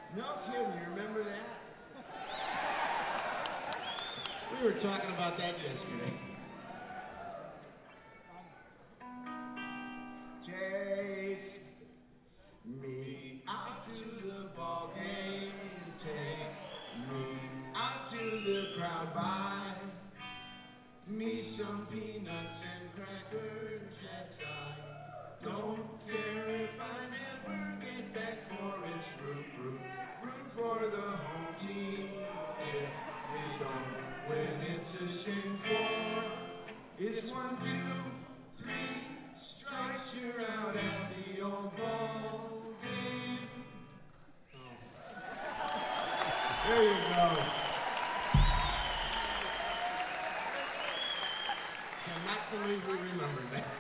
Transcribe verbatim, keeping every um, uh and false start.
No kidding, you remember that? We were talking about that yesterday. Take me out to the ball game. Take me out to the crowd. Buy me some peanuts and cracker jacks. I don't care if I never get back, for it's root, root, root for the home team. If we don't win, it's a shame, for it's one, two, three strikes, you're out at the old ball game. There you go. Cannot believe we remembered that.